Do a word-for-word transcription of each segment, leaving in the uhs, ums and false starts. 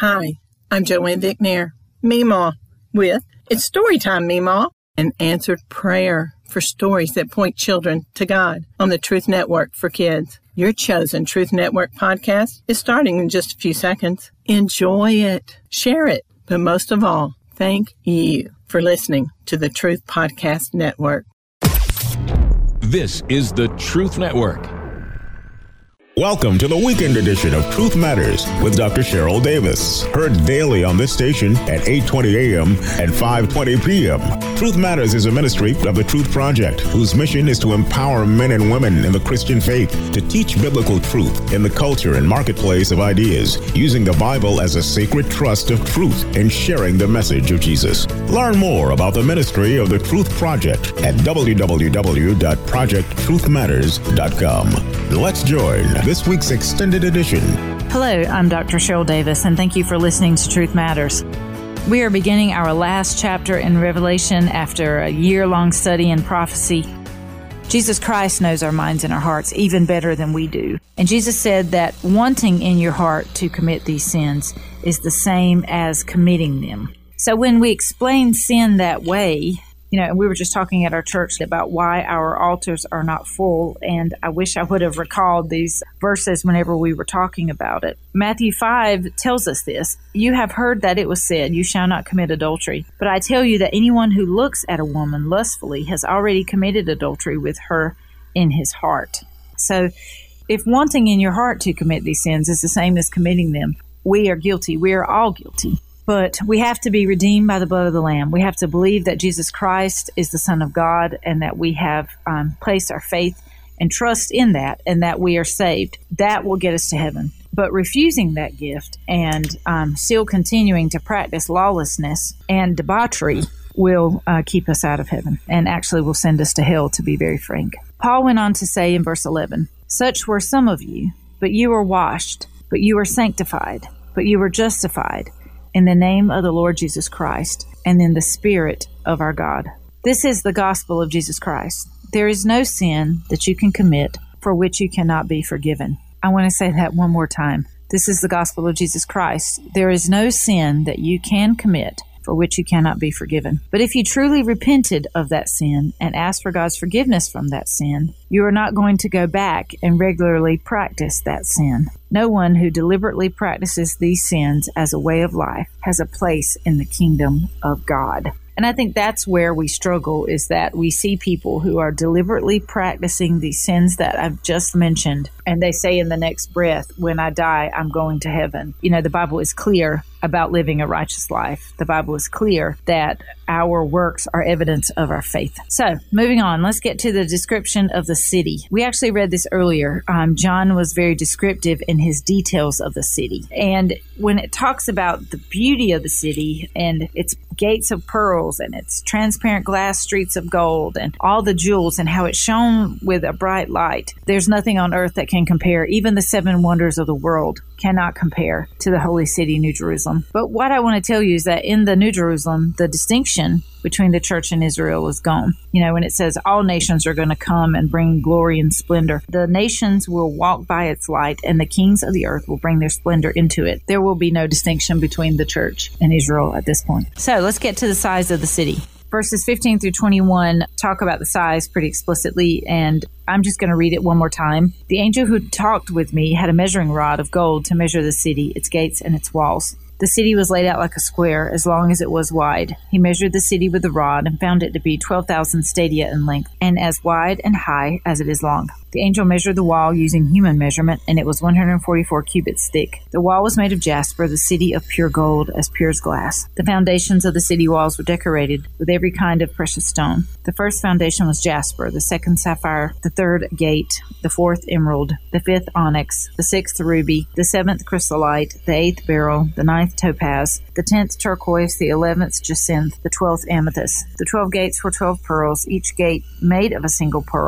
Hi, I'm Joanne Vicknair, Meemaw, with It's Storytime, Meemaw, an answered prayer for stories that point children to God on the Truth Network for Kids. Your chosen Truth Network podcast is starting in just a few seconds. Enjoy it, share it, but most of all, thank you for listening to the Truth Podcast Network. This is the Truth Network. Welcome to the weekend edition of Truth Matters with Doctor Cheryl Davis. Heard daily on this station at eight twenty a.m. and five twenty p.m. Truth Matters is a ministry of the Truth Project, whose mission is to empower men and women in the Christian faith to teach biblical truth in the culture and marketplace of ideas, using the Bible as a sacred trust of truth and sharing the message of Jesus. Learn more about the ministry of the Truth Project at w w w dot project truth matters dot com. Let's join this week's extended edition. Hello, I'm Doctor Cheryl Davis, and thank you for listening to Truth Matters. We are beginning our last chapter in Revelation after a year-long study in prophecy. Jesus Christ knows our minds and our hearts even better than we do. And Jesus said that wanting in your heart to commit these sins is the same as committing them. So when we explain sin that way, you know, we were just talking at our church about why our altars are not full, and I wish I would have recalled these verses whenever we were talking about it. Matthew five tells us this. You have heard that it was said, you shall not commit adultery. But I tell you that anyone who looks at a woman lustfully has already committed adultery with her in his heart. So if wanting in your heart to commit these sins is the same as committing them, we are guilty. We are all guilty. But we have to be redeemed by the blood of the Lamb. We have to believe that Jesus Christ is the Son of God and that we have um, placed our faith and trust in that and that we are saved. That will get us to heaven. But refusing that gift and um, still continuing to practice lawlessness and debauchery will uh, keep us out of heaven and actually will send us to hell, to be very frank. Paul went on to say in verse eleven, such were some of you, but you were washed, but you were sanctified, but you were justified in the name of the Lord Jesus Christ, and in the Spirit of our God. This is the gospel of Jesus Christ. There is no sin that you can commit for which you cannot be forgiven. I want to say that one more time. This is the gospel of Jesus Christ. There is no sin that you can commit for which you cannot be forgiven. But if you truly repented of that sin and asked for God's forgiveness from that sin, you are not going to go back and regularly practice that sin. No one who deliberately practices these sins as a way of life has a place in the kingdom of God. And I think that's where we struggle, is that we see people who are deliberately practicing these sins that I've just mentioned, and they say in the next breath, when I die, I'm going to heaven. You know, the Bible is clear about living a righteous life. The Bible is clear that our works are evidence of our faith. So, moving on, let's get to the description of the city. We actually read this earlier. Um, John was very descriptive in his details of the city. And when it talks about the beauty of the city and its gates of pearls and its transparent glass streets of gold and all the jewels and how it shone with a bright light, there's nothing on earth that can compare. Even the seven wonders of the world cannot compare to the holy city, New Jerusalem. But what I want to tell you is that in the New Jerusalem, the distinction between the church and Israel is gone. You know, when it says all nations are going to come and bring glory and splendor, the nations will walk by its light and the kings of the earth will bring their splendor into it. There will be no distinction between the church and Israel at this point. So let's get to the size of the city. Verses fifteen through twenty-one talk about the size pretty explicitly, and I'm just going to read it one more time. The angel who talked with me had a measuring rod of gold to measure the city, its gates, and its walls. The city was laid out like a square, as long as it was wide. He measured the city with the rod and found it to be twelve thousand stadia in length, and as wide and high as it is long. The angel measured the wall using human measurement, and it was one hundred forty-four cubits thick. The wall was made of jasper, the city of pure gold, as pure as glass. The foundations of the city walls were decorated with every kind of precious stone. The first foundation was jasper, the second sapphire, the third agate, the fourth emerald, the fifth onyx, the sixth ruby, the seventh chrysolite, the eighth beryl, the ninth topaz, the tenth turquoise, the eleventh jacinth, the twelfth amethyst. The twelve gates were twelve pearls, each gate made of a single pearl.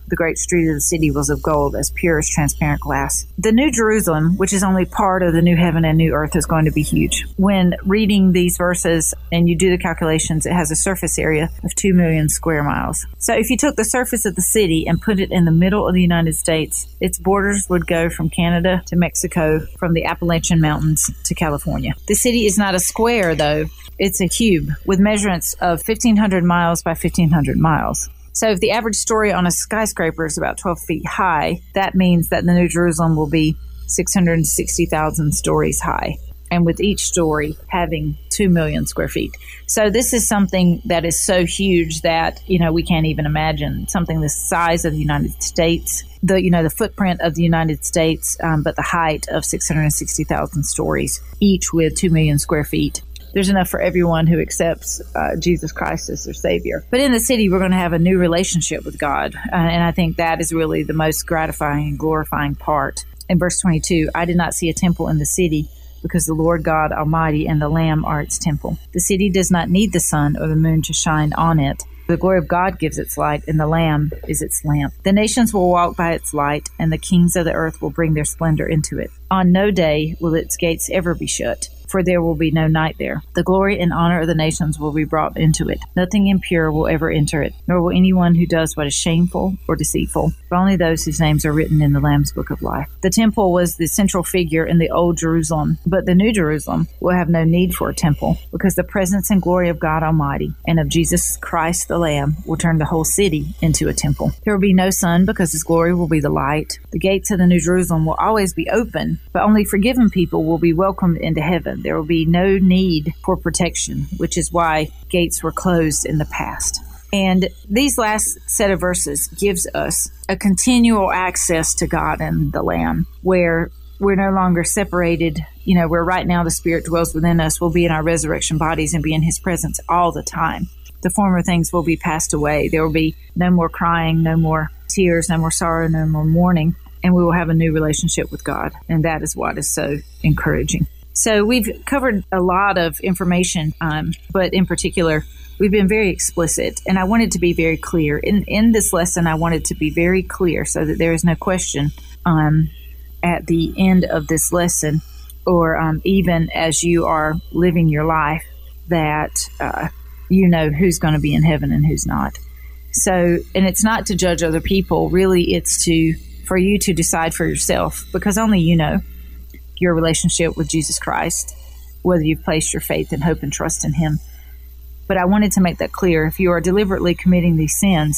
The great street of the city was of gold, as pure as transparent glass. The New Jerusalem, which is only part of the new heaven and new earth, is going to be huge. When reading these verses and you do the calculations, it has a surface area of two million square miles. So if you took the surface of the city and put it in the middle of the United States, its borders would go from Canada to Mexico, from the Appalachian Mountains to California. The city is not a square, though. It's a cube with measurements of fifteen hundred miles by fifteen hundred miles. So if the average story on a skyscraper is about twelve feet high, that means that the New Jerusalem will be six hundred sixty thousand stories high, and with each story having two million square feet. So this is something that is so huge that, you know, we can't even imagine something the size of the United States, the, you know, the footprint of the United States, um, but the height of six hundred sixty thousand stories, each with two million square feet. There's enough for everyone who accepts uh, Jesus Christ as their Savior. But in the city, we're going to have a new relationship with God. Uh, and I think that is really the most gratifying and glorifying part. In verse twenty-two, I did not see a temple in the city, because the Lord God Almighty and the Lamb are its temple. The city does not need the sun or the moon to shine on it. The glory of God gives its light, and the Lamb is its lamp. The nations will walk by its light, and the kings of the earth will bring their splendor into it. On no day will its gates ever be shut, for there will be no night there. The glory and honor of the nations will be brought into it. Nothing impure will ever enter it, nor will anyone who does what is shameful or deceitful, but only those whose names are written in the Lamb's book of life. The temple was the central figure in the old Jerusalem, but the new Jerusalem will have no need for a temple, because the presence and glory of God Almighty and of Jesus Christ the Lamb will turn the whole city into a temple. There will be no sun, because His glory will be the light. The gates of the New Jerusalem will always be open, but only forgiven people will be welcomed into heaven. There will be no need for protection, which is why gates were closed in the past. And these last set of verses gives us a continual access to God and the Lamb, where we're no longer separated, you know, where right now the Spirit dwells within us. We'll be in our resurrection bodies and be in His presence all the time. The former things will be passed away. There will be no more crying, no more tears, no more sorrow, no more mourning, and we will have a new relationship with God. And that is what is so encouraging. So we've covered a lot of information, um, but in particular, we've been very explicit, and I wanted to be very clear. In in this lesson, I wanted to be very clear so that there is no question um, at the end of this lesson, or um, even as you are living your life, that uh, you know who's going to be in heaven and who's not. So, and it's not to judge other people. Really, it's to for you to decide for yourself, because only you know your relationship with Jesus Christ, whether you've placed your faith and hope and trust in Him. But I wanted to make that clear. If you are deliberately committing these sins,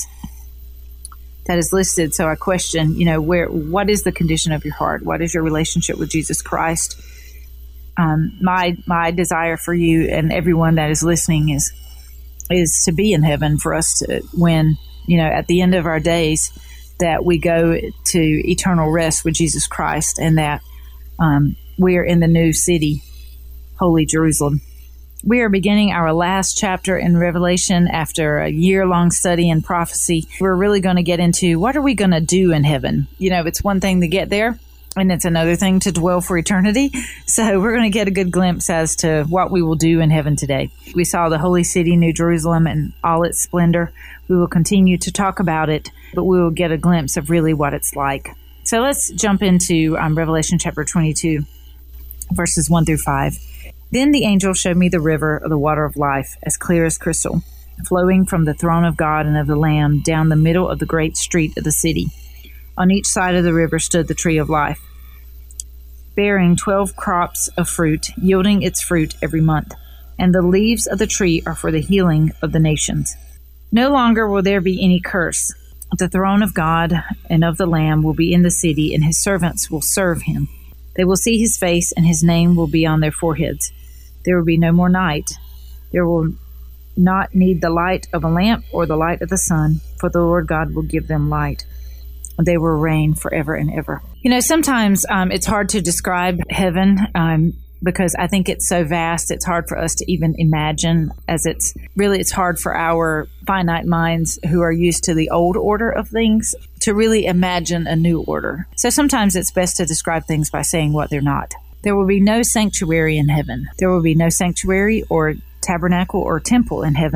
that is listed. So I question, you know, where, what is the condition of your heart? What is your relationship with Jesus Christ? Um, my, my desire for you and everyone that is listening is, is to be in heaven, for us to, when, you know, at the end of our days, that we go to eternal rest with Jesus Christ, and that Um, we are in the new city, Holy Jerusalem. We are beginning our last chapter in Revelation after a year-long study in prophecy. We're really going to get into what are we going to do in heaven. You know, it's one thing to get there, and it's another thing to dwell for eternity. So we're going to get a good glimpse as to what we will do in heaven today. We saw the holy city, New Jerusalem, and all its splendor. We will continue to talk about it, but we will get a glimpse of really what it's like. So let's jump into um, Revelation chapter twenty-two, verses one through five. Then the angel showed me the river of the water of life, as clear as crystal, flowing from the throne of God and of the Lamb down the middle of the great street of the city. On each side of the river stood the tree of life, bearing twelve crops of fruit, yielding its fruit every month. And the leaves of the tree are for the healing of the nations. No longer will there be any curse. The throne of God and of the Lamb will be in the city, and His servants will serve Him. They will see His face, and His name will be on their foreheads. There will be no more night. There will not need the light of a lamp or the light of the sun, for the Lord God will give them light. They will reign forever and ever. You know, sometimes um, it's hard to describe heaven um, because I think it's so vast, it's hard for us to even imagine, as it's really, it's hard for our finite minds who are used to the old order of things to really imagine a new order. So sometimes it's best to describe things by saying what they're not. There will be no sanctuary in heaven. There will be no sanctuary or tabernacle or temple in heaven,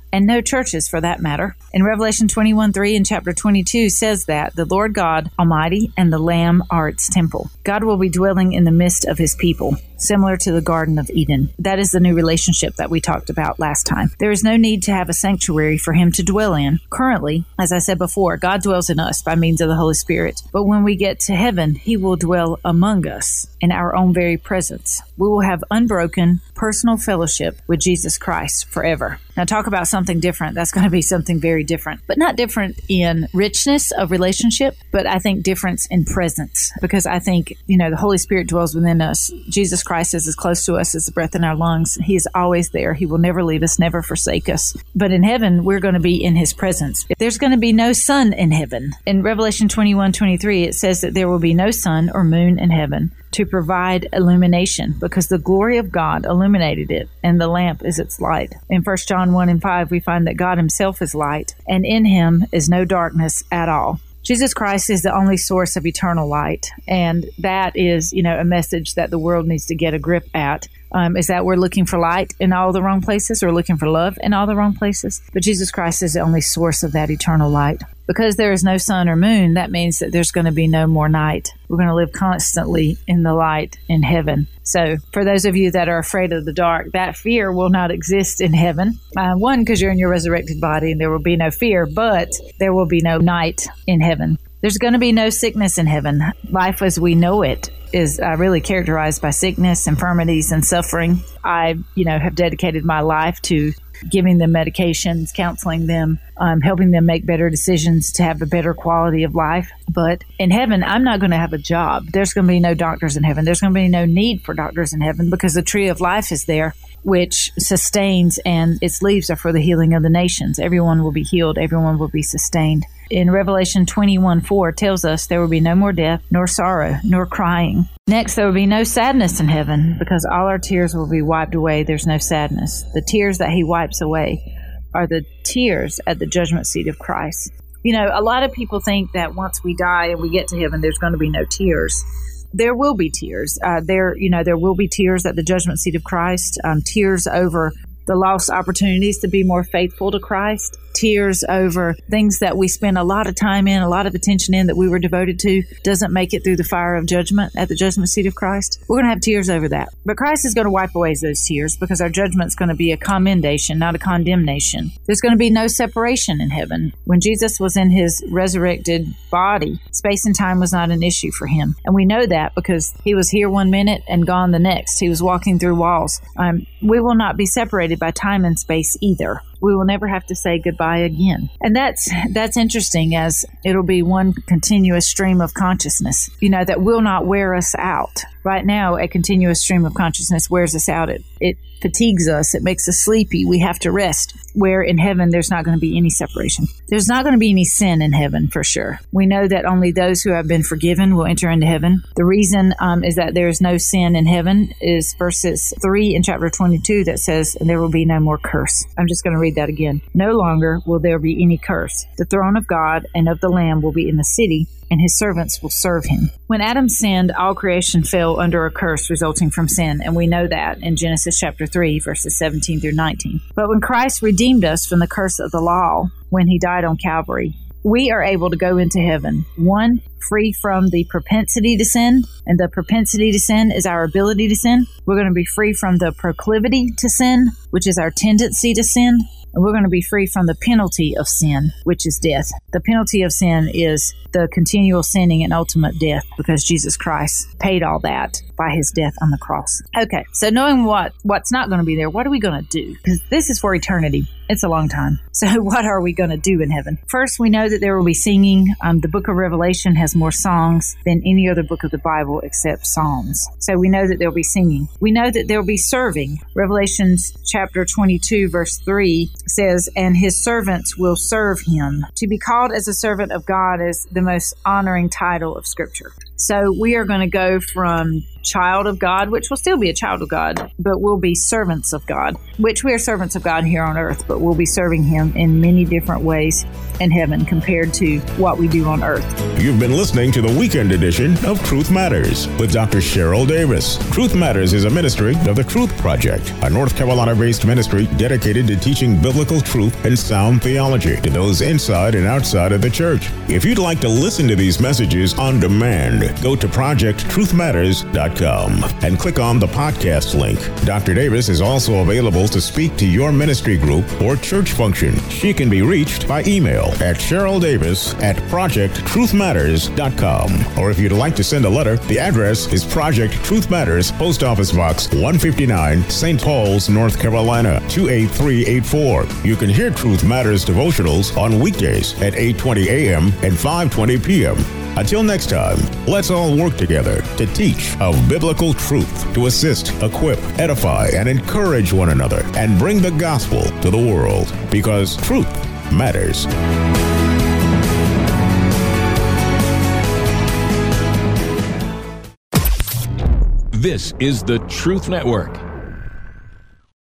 and no churches for that matter. In Revelation twenty-one three and chapter twenty-two says that the Lord God Almighty and the Lamb are its temple. God will be dwelling in the midst of his people, similar to the Garden of Eden. That is the new relationship that we talked about last time. There is no need to have a sanctuary for him to dwell in. Currently, as I said before, God dwells in us by means of the Holy Spirit. But when we get to heaven, he will dwell among us in our own very presence. We will have unbroken personal fellowship with Jesus Christ forever. Now, talk about something different. That's going to be something very different, but not different in richness of relationship, but I think difference in presence, because I think, you know, the Holy Spirit dwells within us. Jesus Christ is as close to us as the breath in our lungs. He is always there. He will never leave us, never forsake us. But in heaven, we're going to be in his presence. There's going to be no sun in heaven. In Revelation twenty-one twenty-three, it says that there will be no sun or moon in heaven to provide illumination, because the glory of God illuminated it, and the lamp is its light. In First John one and five, we find that God himself is light, and in him is no darkness at all. Jesus Christ is the only source of eternal light, and that is, you know, a message that the world needs to get a grip at. Um, is that we're looking for light in all the wrong places, or looking for love in all the wrong places. But Jesus Christ is the only source of that eternal light. Because there is no sun or moon, that means that there's going to be no more night. We're going to live constantly in the light in heaven. So for those of you that are afraid of the dark, that fear will not exist in heaven. Uh, one, because you're in your resurrected body and there will be no fear, but there will be no night in heaven. There's going to be no sickness in heaven. Life as we know it is uh, really characterized by sickness, infirmities, and suffering. I, you know, have dedicated my life to giving them medications, counseling them, um, helping them make better decisions to have a better quality of life. But in heaven, I'm not going to have a job. There's going to be no doctors in heaven. There's going to be no need for doctors in heaven, because the tree of life is there, which sustains, and its leaves are for the healing of the nations. Everyone will be healed. Everyone will be sustained. In Revelation twenty-one four tells us there will be no more death, nor sorrow, nor crying. Next, there will be no sadness in heaven, because all our tears will be wiped away. There's no sadness. The tears that he wipes away are the tears at the judgment seat of Christ. You know, a lot of people think that once we die and we get to heaven, there's going to be no tears. There will be tears. Uh, there, you know, there will be tears at the judgment seat of Christ. Um, tears over the lost opportunities to be more faithful to Christ. Tears over things that we spend a lot of time in, a lot of attention in, that we were devoted to, doesn't make it through the fire of judgment at the judgment seat of Christ. We're going to have tears over that. But Christ is going to wipe away those tears, because our judgment is going to be a commendation, not a condemnation. There's going to be no separation in heaven. When Jesus was in his resurrected body, space and time was not an issue for him. And we know that because he was here one minute and gone the next. He was walking through walls. Um, we will not be separated by time and space either. We will never have to say goodbye again. And that's that's interesting, as it'll be one continuous stream of consciousness, you know, that will not wear us out. Right now, a continuous stream of consciousness wears us out. It, it fatigues us. It makes us sleepy. We have to rest. Where in heaven, there's not going to be any separation. There's not going to be any sin in heaven, for sure. We know that only those who have been forgiven will enter into heaven. The reason um, is that there is no sin in heaven is verses three in chapter twenty-two that says, and there will be no more curse. I'm just going to read that again. No longer will there be any curse. The throne of God and of the Lamb will be in the city, and his servants will serve him. When Adam sinned, all creation fell under a curse resulting from sin, and we know that in Genesis chapter three, verses seventeen through nineteen. But when Christ redeemed us from the curse of the law, when he died on Calvary, we are able to go into heaven, one, free from the propensity to sin, and the propensity to sin is our ability to sin. We're going to be free from the proclivity to sin, which is our tendency to sin. And we're going to be free from the penalty of sin, which is death. The penalty of sin is the continual sinning and ultimate death, because Jesus Christ paid all that by his death on the cross. Okay, so knowing what what's not going to be there, what are we going to do? Because this is for eternity. It's a long time. So what are we going to do in heaven? First, we know that there will be singing. Um, the book of Revelation has more songs than any other book of the Bible except Psalms. So we know that there will be singing. We know that there will be serving. Revelations chapter twenty-two, verse three says, and his servants will serve him. To be called as a servant of God is the most honoring title of Scripture. So we are going to go from child of God, which will still be a child of God, but we'll be servants of God, which we are servants of God here on earth, but we'll be serving Him in many different ways in heaven compared to what we do on earth. You've been listening to the weekend edition of Truth Matters with Doctor Cheryl Davis. Truth Matters is a ministry of the Truth Project, a North Carolina-based ministry dedicated to teaching biblical truth and sound theology to those inside and outside of the church. If you'd like to listen to these messages on demand, go to project truth matters dot com and click on the podcast link. Doctor Davis is also available to speak to your ministry group or church function. She can be reached by email at cheryl davis at project truth matters dot com. Or if you'd like to send a letter, the address is Project Truth Matters, Post Office Box one fifty-nine, Saint Paul's, North Carolina, two eight three eight four. You can hear Truth Matters devotionals on weekdays at eight twenty a.m. and five twenty p.m. Until next time, let's all work together to teach of biblical truth, to assist, equip, edify, and encourage one another, and bring the gospel to the world, because truth matters. This is the Truth Network.